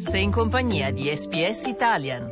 Sei in compagnia di SPS Italian.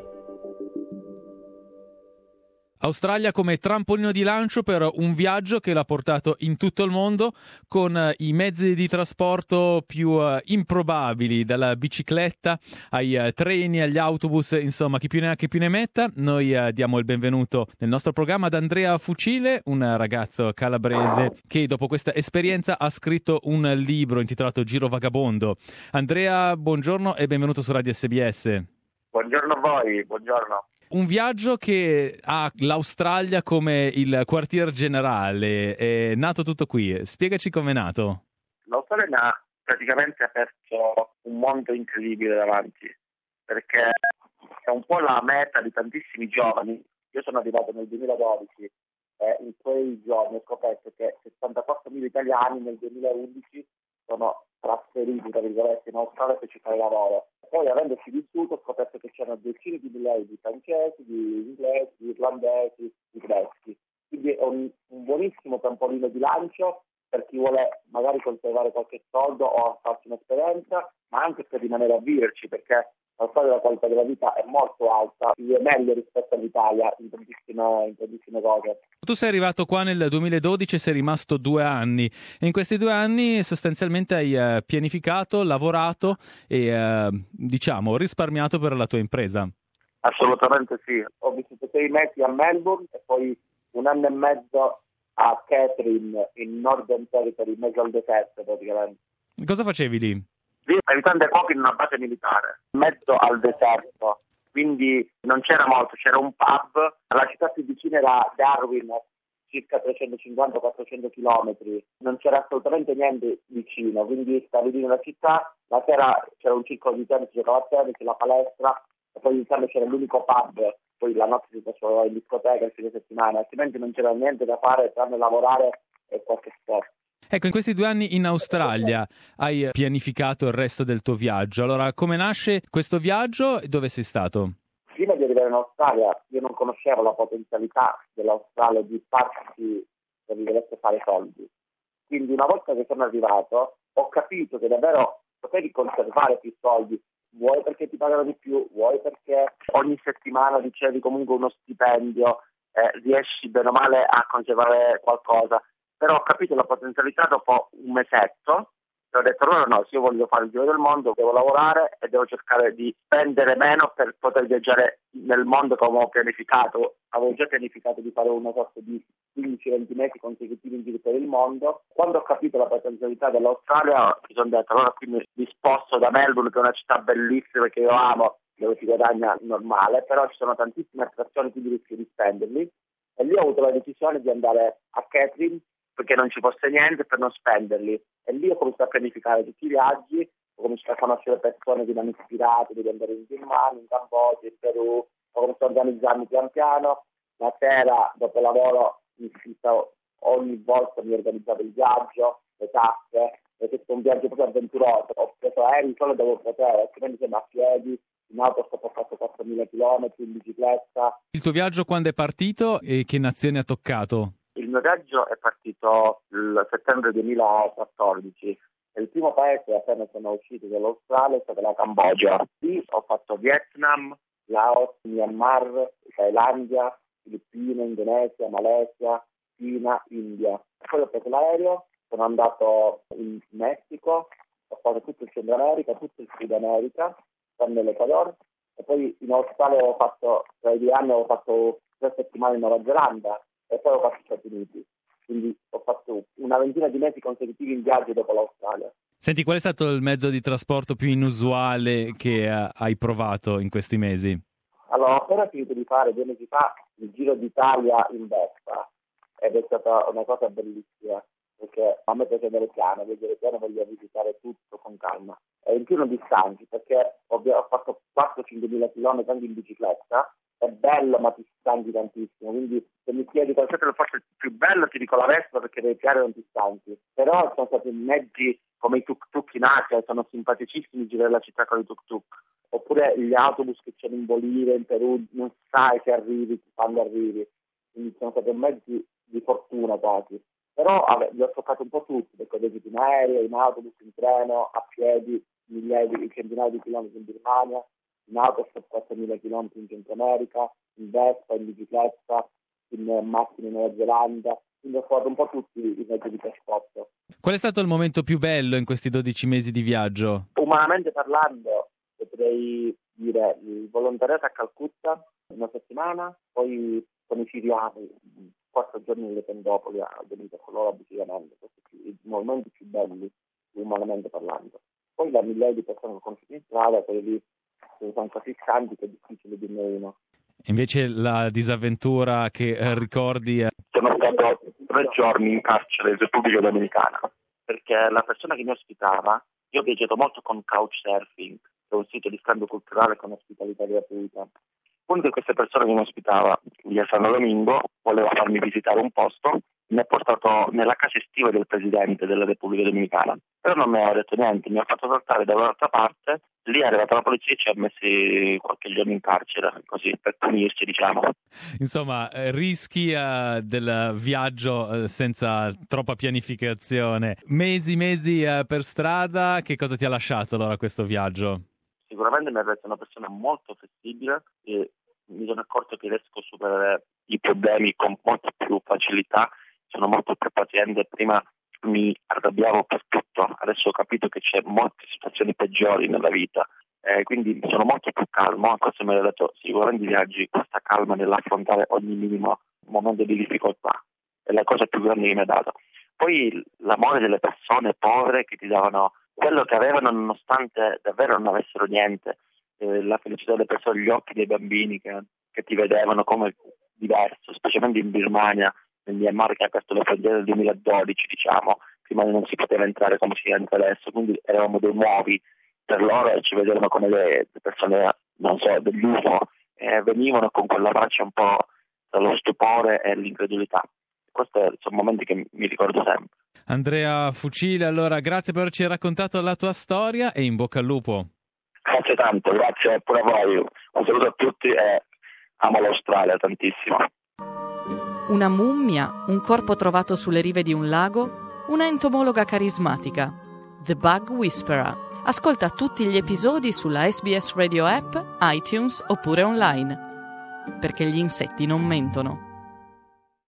Australia come trampolino di lancio per un viaggio che l'ha portato in tutto il mondo con i mezzi di trasporto più improbabili, dalla bicicletta ai treni, agli autobus, insomma chi più ne ha che più ne metta. Noi diamo il benvenuto nel nostro programma ad Andrea Fucile, un ragazzo calabrese che dopo questa esperienza ha scritto un libro intitolato Giro Vagabondo. Andrea, buongiorno e benvenuto su Radio SBS. Buongiorno a voi, buongiorno. Un viaggio che ha l'Australia come il quartier generale, è nato tutto qui. Spiegaci com'è nato. L'Australia mi ha praticamente aperto un mondo incredibile davanti, perché è un po' la meta di tantissimi giovani. Io sono arrivato nel 2012 e in quei giorni ho scoperto che 64.000 italiani nel 2011 sono trasferiti, tra virgolette, in Australia per cercare lavoro. Poi, avendoci vissuto, ho scoperto che c'erano decine di migliaia di francesi, di inglesi, di irlandesi, di tedeschi. Quindi è un buonissimo trampolino di lancio per chi vuole magari conservare qualche soldo o farsi un'esperienza, ma anche per rimanere a viverci, perché la qualità della vita è molto alta, è meglio rispetto all'Italia in tantissime cose. Tu sei arrivato qua nel 2012 e sei rimasto 2 anni e in questi 2 anni sostanzialmente hai pianificato, lavorato e risparmiato per la tua impresa. Assolutamente sì, ho vissuto 6 mesi a Melbourne e poi 1 anno e mezzo a Catherine in Northern Territory, in mezzo al deserto praticamente. Cosa facevi lì? Lì aiutando ai cuochi in una base militare, in mezzo al deserto, quindi non c'era molto, c'era un pub, la città più vicina era Darwin, circa 350-400 chilometri, non c'era assolutamente niente vicino, quindi stavi lì nella città, la sera c'era un circolo di tennis, giocava a tennis, la palestra, e poi inizialmente c'era l'unico pub, poi la notte si faceva in discoteca il fine settimana, altrimenti non c'era niente da fare tranne lavorare e qualche sport. Ecco, in questi 2 anni in Australia hai pianificato il resto del tuo viaggio. Allora, come nasce questo viaggio e dove sei stato? Prima di arrivare in Australia io non conoscevo la potenzialità dell'Australia di farsi, tra virgolette, fare soldi. Quindi una volta che sono arrivato ho capito che davvero potevi conservare più soldi, vuoi perché ti pagano di più, vuoi perché ogni settimana ricevi comunque uno stipendio, riesci bene o male a conservare qualcosa. Però ho capito la potenzialità dopo un mesetto e ho detto allora no, se io voglio fare il giro del mondo devo lavorare e devo cercare di spendere meno per poter viaggiare nel mondo come ho pianificato. Avevo già pianificato di fare una sorta di 15-20 mesi consecutivi in giro per il mondo. Quando ho capito la potenzialità dell'Australia mi sono detto allora qui mi sposto da Melbourne, che è una città bellissima che io amo, dove si guadagna normale, però ci sono tantissime attrazioni, quindi rischio di spenderli. E lì ho avuto la decisione di andare a Catherine perché non ci fosse niente per non spenderli. E lì ho cominciato a pianificare tutti i viaggi, ho cominciato a conoscere persone che mi hanno ispirato, di andare in Birmania, in Cambogia, in Perù, ho cominciato a organizzarmi pian piano. La sera, dopo lavoro, ogni volta mi organizzavo il viaggio, le tappe, perché è un viaggio proprio avventuroso. Ho preso aerei solo dove potevo, altrimenti siamo a piedi, in autostop ho fatto 4.000 chilometri, in bicicletta. Il tuo viaggio quando è partito e che nazione ha toccato? Il mio viaggio è partito il settembre 2014 e il primo paese appena sono uscito dall'Australia è stata la Cambogia. Lì ho fatto Vietnam, Laos, Myanmar, Thailandia, Filippine, Indonesia, Malesia, Cina, India. Poi ho preso l'aereo, sono andato in Messico, ho fatto tutto il Centro America, tutto il Sud America, tranne l'Ecuador, e poi in Australia tra i 2 anni ho fatto 3 settimane in Nuova Zelanda e poi ho fatto gli Stati Uniti. Quindi ho fatto una ventina di mesi consecutivi in viaggio dopo l'Australia. Senti, qual è stato il mezzo di trasporto più inusuale che hai provato in questi mesi? Allora, ho appena finito di fare 2 mesi fa il Giro d'Italia in Vespa ed è stata una cosa bellissima, perché a me piace andare piano, vedere piano, voglio visitare tutto con calma. E in più non distanti, perché ho fatto 4-5 mila chilometri anche in bicicletta, è bello ma ti stanchi tantissimo, quindi se mi chiedi qual è stato forse il più bello ti dico la Vespa perché devi piano non ti stanchi. Però sono stati mezzi come i tuk-tuk in Asia, sono simpaticissimi girare la città con i tuk-tuk. Oppure gli autobus che c'è in Bolivia, in Perù, non sai se arrivi, quando arrivi. Quindi sono stati mezzi di fortuna quasi. Però li ho toccati un po' tutti, perché ho viaggiato in aereo, in autobus, in treno, a piedi, centinaia di chilometri in Birmania, in autostop 4.000 chilometri in Centro America, in Vespa, in bicicletta, in macchina in Nuova Zelanda, quindi ho fatto un po' tutti i mezzi di trasporto. Qual è stato il momento più bello in questi 12 mesi di viaggio? Umanamente parlando, potrei dire il volontariato a Calcutta, una settimana, poi con i siriani, 4 giorni nelle tendopoli a dormire con loro abusivamente, questi i momenti più belli, umanamente parlando. Poi da migliaia di persone che ho conosciuto in strada, quelli lì sono così stanchi che è difficile dirne uno. Invece la disavventura che ricordi? Sono stato 3 giorni in carcere in Repubblica Dominicana, perché la persona che mi ospitava, io ho viaggiato molto con Couchsurfing, che è un sito di scambio culturale con ospitalità gratuita. Una di queste persone che mi ospitava, via San Domingo, voleva farmi visitare un posto, mi ha portato nella casa estiva del presidente della Repubblica Dominicana, però non mi ha detto niente, mi ha fatto saltare da un'altra parte, lì è arrivata la polizia e ci ha messi qualche giorno in carcere, così, per punirci, diciamo. Insomma, rischi del viaggio senza troppa pianificazione. Mesi per strada, che cosa ti ha lasciato allora questo viaggio? Sicuramente mi ha reso una persona molto flessibile e mi sono accorto che riesco a superare i problemi con molta più facilità, sono molto più paziente. Prima mi arrabbiavo per tutto, adesso ho capito che c'è molte situazioni peggiori nella vita, quindi sono molto più calmo. Questo mi ha dato sicuramente i viaggi, questa calma nell'affrontare ogni minimo momento di difficoltà, è la cosa più grande che mi ha dato. Poi l'amore delle persone povere che ti davano quello che avevano nonostante davvero non avessero niente, la felicità delle persone, gli occhi dei bambini che ti vedevano come diverso, specialmente in Birmania, nel Myanmar, che ha aperto le frontiere nel 2012, diciamo, prima non si poteva entrare come si entra adesso, quindi eravamo dei nuovi per loro e ci vedevano come le persone, non so, degli UFO, venivano con quella faccia un po' tra lo stupore e l'incredulità. Questi sono momenti che mi ricordo sempre. Andrea Fucile, allora grazie per averci raccontato la tua storia e in bocca al lupo. Grazie tanto, grazie pure a voi. Un saluto a tutti e amo l'Australia tantissimo. Una mummia, un corpo trovato sulle rive di un lago, una entomologa carismatica. The Bug Whisperer. Ascolta tutti gli episodi sulla SBS Radio App, iTunes oppure online. Perché gli insetti non mentono.